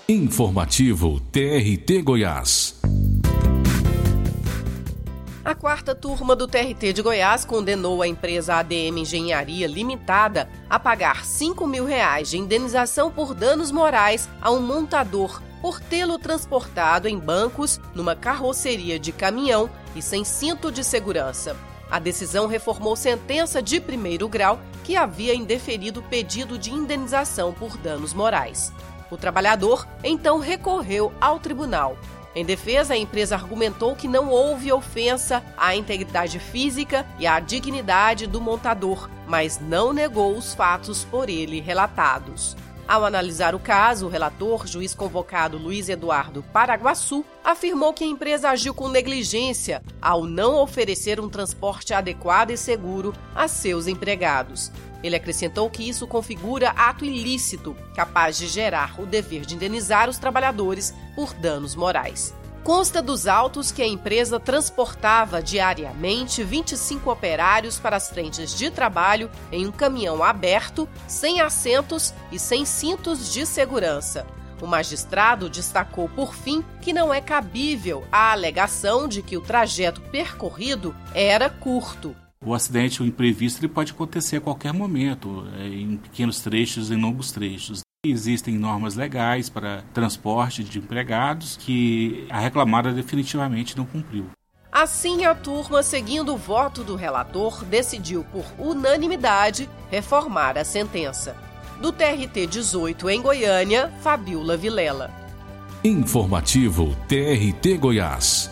Informativo TRT Goiás. A quarta turma do TRT de Goiás condenou a empresa ADM Engenharia Limitada a pagar R$ 5.000 de indenização por danos morais a um montador por tê-lo transportado em bancos numa carroceria de caminhão e sem cinto de segurança. A decisão reformou sentença de primeiro grau que havia indeferido o pedido de indenização por danos morais. O trabalhador então recorreu ao tribunal. Em defesa, a empresa argumentou que não houve ofensa à integridade física e à dignidade do montador, mas não negou os fatos por ele relatados. Ao analisar o caso, o relator, juiz convocado Luiz Eduardo Paraguaçu, afirmou que a empresa agiu com negligência ao não oferecer um transporte adequado e seguro a seus empregados. Ele acrescentou que isso configura ato ilícito, capaz de gerar o dever de indenizar os trabalhadores por danos morais. Consta dos autos que a empresa transportava diariamente 25 operários para as frentes de trabalho em um caminhão aberto, sem assentos e sem cintos de segurança. O magistrado destacou, por fim, que não é cabível a alegação de que o trajeto percorrido era curto. O acidente, o imprevisto, ele pode acontecer a qualquer momento, em pequenos trechos, em longos trechos. Existem normas legais para transporte de empregados que a reclamada definitivamente não cumpriu. Assim, a turma, seguindo o voto do relator, decidiu por unanimidade reformar a sentença. Do TRT 18 em Goiânia, Fabiola Vilela. Informativo TRT Goiás.